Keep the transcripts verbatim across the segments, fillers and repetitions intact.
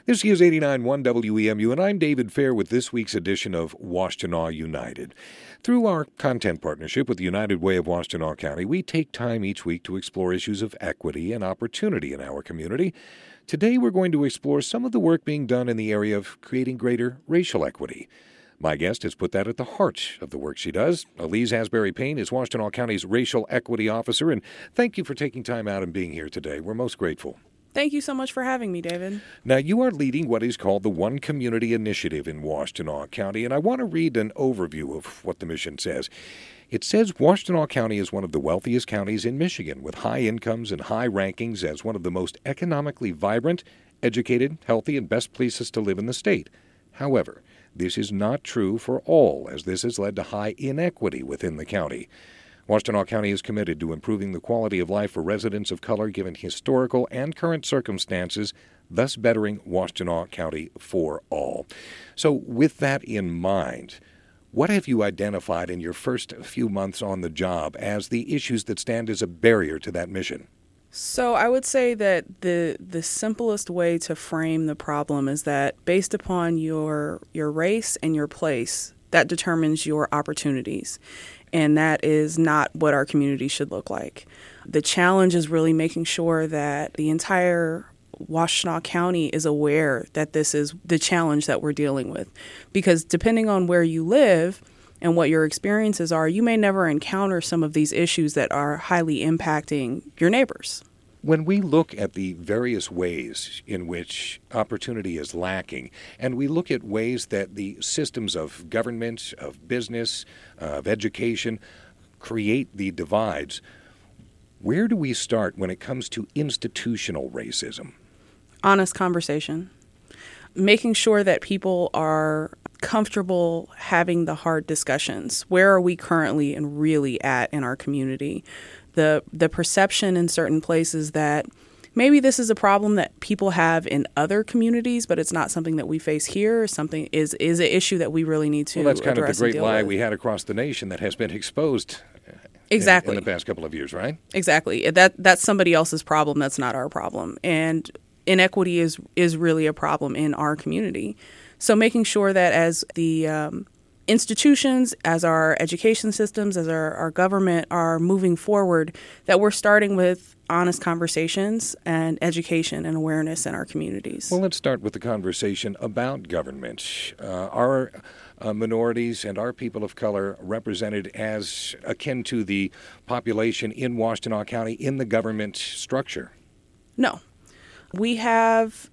This is eighty-nine point one W E M U, and I'm David Fair with this week's edition of Washtenaw United. Through our content partnership with the United Way of Washtenaw County, we take time each week to explore issues of equity and opportunity in our community. Today, we're going to explore some of the work being done in the area of creating greater racial equity. My guest has put that at the heart of the work she does. Elise Asbury Payne is Washtenaw County's Racial Equity Officer, and thank you for taking time out and being here today. We're most grateful. Thank you so much for having me, David. Now, you are leading what is called the One Community Initiative in Washtenaw County, and I want to read an overview of what the mission says. It says Washtenaw County is one of the wealthiest counties in Michigan, with high incomes and high rankings as one of the most economically vibrant, educated, healthy, and best places to live in the state. However, this is not true for all, as this has led to high inequity within the county. Washtenaw County is committed to improving the quality of life for residents of color given historical and current circumstances, thus bettering Washtenaw County for all. So with that in mind, what have you identified in your first few months on the job as the issues that stand as a barrier to that mission? So I would say that the the simplest way to frame the problem is that based upon your your race and your place, that determines your opportunities. And that is not what our community should look like. The challenge is really making sure that the entire Washtenaw County is aware that this is the challenge that we're dealing with. Because depending on where you live and what your experiences are, you may never encounter some of these issues that are highly impacting your neighbors. When we look at the various ways in which opportunity is lacking, and we look at ways that the systems of government, of business, uh, of education create the divides, where do we start when it comes to institutional racism? Honest conversation. Making sure that people are comfortable having the hard discussions. Where are we currently and really at in our community? The the perception in certain places that maybe this is a problem that people have in other communities, but it's not something that we face here. Something is is an issue that we really need to address. Well, that's kind of the great lie with. we had across the nation that has been exposed exactly. in, in the past couple of years, right? Exactly. That that's somebody else's problem. That's not our problem. And inequity is is really a problem in our community. So making sure that as the um, institutions, as our education systems, as our, our government are moving forward, that we're starting with honest conversations and education and awareness in our communities. Well, let's start with the conversation about government. Uh, our uh, minorities and our people of color represented as akin to the population in Washtenaw County in the government structure? No. We have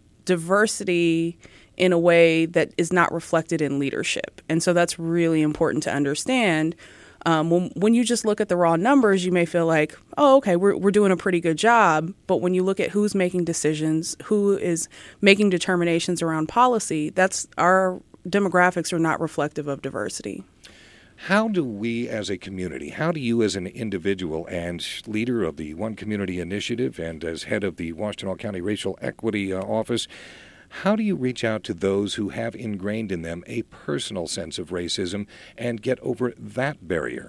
diversity in a way that is not reflected in leadership. And so that's really important to understand. Um, when, when you just look at the raw numbers, you may feel like, oh, okay, we're we're doing a pretty good job. But when you look at who's making decisions, who is making determinations around policy, that's our demographics are not reflective of diversity. How do we as a community, how do you as an individual and leader of the One Community Initiative and as head of the Washtenaw County Racial Equity uh, Office, how do you reach out to those who have ingrained in them a personal sense of racism and get over that barrier?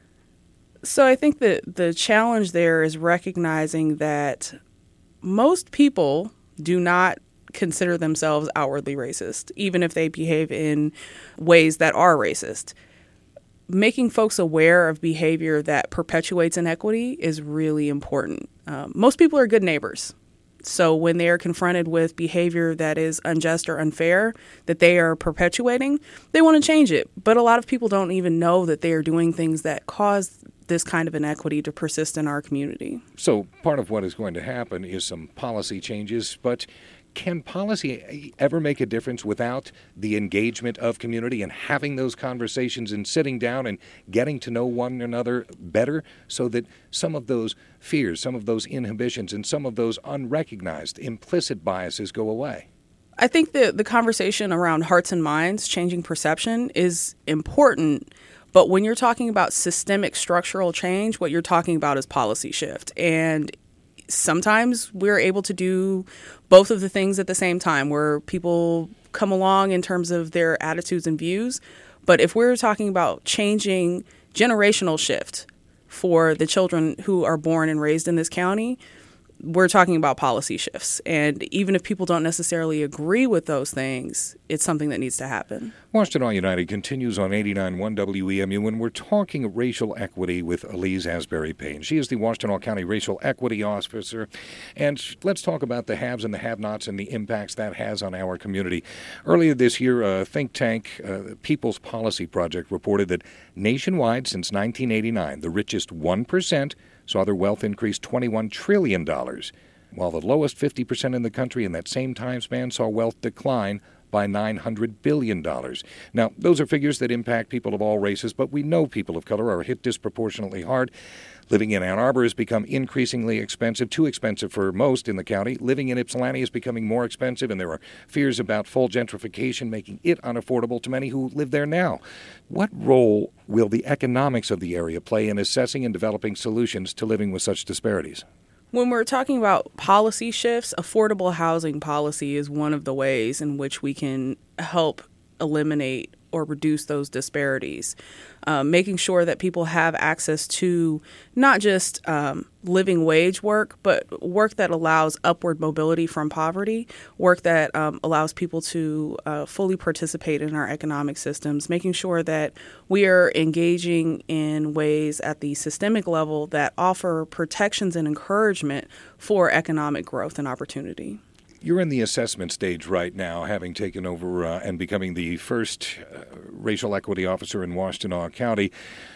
So I think that the challenge there is recognizing that most people do not consider themselves outwardly racist, even if they behave in ways that are racist. Making folks aware of behavior that perpetuates inequity is really important. Um, most people are good neighbors. So when they are confronted with behavior that is unjust or unfair, that they are perpetuating, they want to change it. But a lot of people don't even know that they are doing things that cause this kind of inequity to persist in our community. So part of what is going to happen is some policy changes, but can policy ever make a difference without the engagement of community and having those conversations and sitting down and getting to know one another better so that some of those fears, some of those inhibitions, and some of those unrecognized implicit biases go away? I think that the conversation around hearts and minds, changing perception, is important. But when you're talking about systemic structural change, what you're talking about is policy shift. And sometimes we're able to do both of the things at the same time, where people come along in terms of their attitudes and views. But if we're talking about changing generational shift for the children who are born and raised in this county, we're talking about policy shifts. And even if people don't necessarily agree with those things, it's something that needs to happen. Washtenaw United continues on eighty-nine point one W E M U when we're talking racial equity with Elise Asbury Payne. She is the Washtenaw County Racial Equity Officer. And let's talk about the haves and the have-nots and the impacts that has on our community. Earlier this year, a think tank, uh, People's Policy Project, reported that nationwide since nineteen eighty-nine, the richest one percent saw their wealth increase twenty-one trillion dollars, while the lowest fifty percent in the country in that same time span saw wealth decline by nine hundred billion dollars. Now, those are figures that impact people of all races, but we know people of color are hit disproportionately hard. Living in Ann Arbor has become increasingly expensive, too expensive for most in the county. Living in Ypsilanti is becoming more expensive, and there are fears about full gentrification making it unaffordable to many who live there now. What role will the economics of the area play in assessing and developing solutions to living with such disparities? When we're talking about policy shifts, affordable housing policy is one of the ways in which we can help eliminate or reduce those disparities. Um, making sure that people have access to not just um, living wage work, but work that allows upward mobility from poverty, work that um, allows people to uh, fully participate in our economic systems, making sure that we are engaging in ways at the systemic level that offer protections and encouragement for economic growth and opportunity. You're in the assessment stage right now, having taken over uh, and becoming the first uh, racial equity officer in Washtenaw County.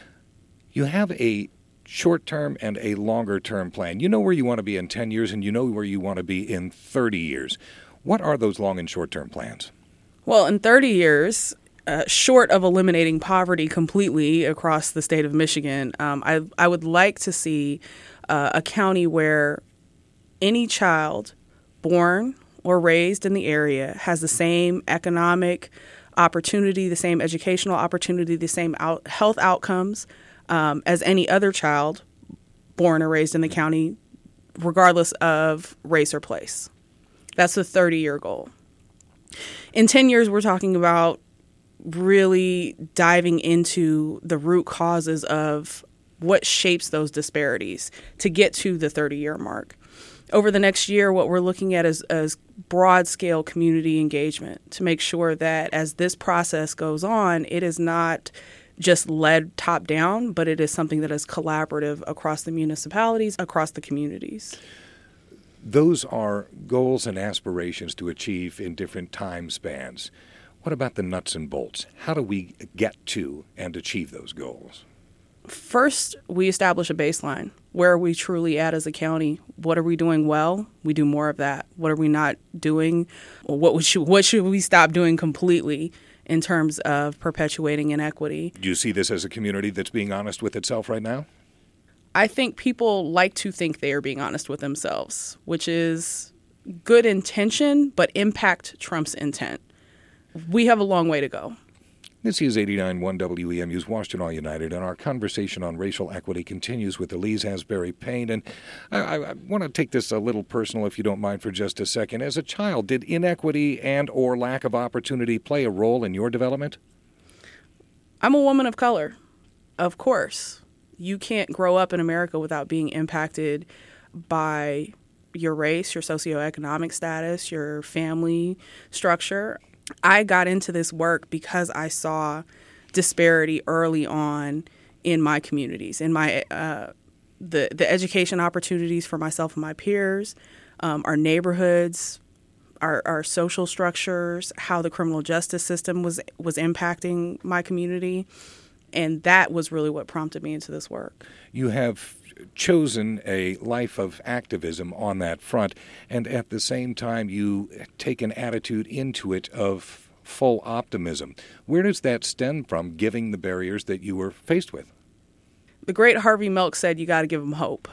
You have a short-term and a longer-term plan. You know where you want to be in ten years, and you know where you want to be in thirty years. What are those long and short-term plans? Well, in thirty years, uh, short of eliminating poverty completely across the state of Michigan, um, I, I would like to see uh, a county where any child born or raised in the area has the same economic opportunity, the same educational opportunity, the same out- health outcomes um, as any other child born or raised in the county, regardless of race or place. That's the thirty-year goal. In ten years, we're talking about really diving into the root causes of what shapes those disparities to get to the thirty-year mark. Over the next year, what we're looking at is, is broad-scale community engagement to make sure that as this process goes on, it is not just led top-down, but it is something that is collaborative across the municipalities, across the communities. Those are goals and aspirations to achieve in different time spans. What about the nuts and bolts? How do we get to and achieve those goals? First, we establish a baseline. Where are we truly at as a county? What are we doing well? We do more of that. What are we not doing? Well, what should, what should we stop doing completely in terms of perpetuating inequity? Do you see this as a community that's being honest with itself right now? I think people like to think they are being honest with themselves, which is good intention, but impact trumps intent. We have a long way to go. This is eighty-nine point one W E M U's Washtenaw United, and our conversation on racial equity continues with Elise Asbury Payne. And I, I, I want to take this a little personal, if you don't mind, for just a second. As a child, did inequity and or lack of opportunity play a role in your development? I'm a woman of color. Of course. You can't grow up in America without being impacted by your race, your socioeconomic status, your family structure. I got into this work because I saw disparity early on in my communities, in my uh, the the education opportunities for myself and my peers, um, our neighborhoods, our our social structures, how the criminal justice system was was impacting my community, and that was really what prompted me into this work. You have chosen a life of activism on that front, and at the same time you take an attitude into it of full optimism. Where does that stem from, given the barriers that you were faced with? The great Harvey Milk said you got to give them hope.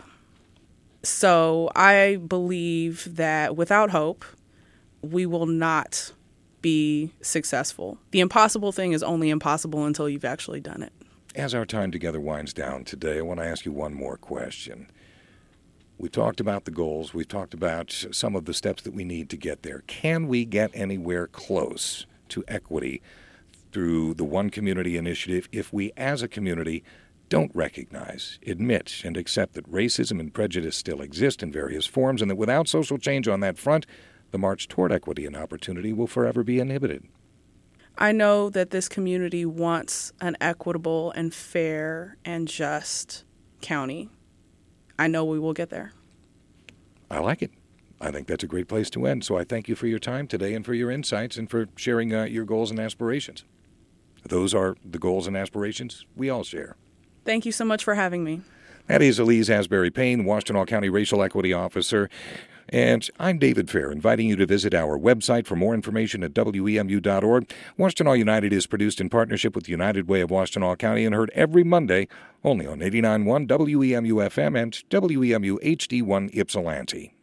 So I believe that without hope, we will not be successful. The impossible thing is only impossible until you've actually done it. As our time together winds down today, I want to ask you one more question. We talked about the goals. We've talked about some of the steps that we need to get there. Can we get anywhere close to equity through the One Community Initiative if we, as a community, don't recognize, admit, and accept that racism and prejudice still exist in various forms, and that without social change on that front, the march toward equity and opportunity will forever be inhibited. I know that this community wants an equitable and fair and just county. I know we will get there. I like it. I think that's a great place to end. So I thank you for your time today and for your insights and for sharing uh, your goals and aspirations. Those are the goals and aspirations we all share. Thank you so much for having me. That is Elise Asbury Payne, Washtenaw County Racial Equity Officer. And I'm David Fair, inviting you to visit our website for more information at W E M U dot org. Washtenaw United is produced in partnership with United Way of Washtenaw County and heard every Monday only on eighty-nine point one W E M U F M and W E M U H D one Ypsilanti.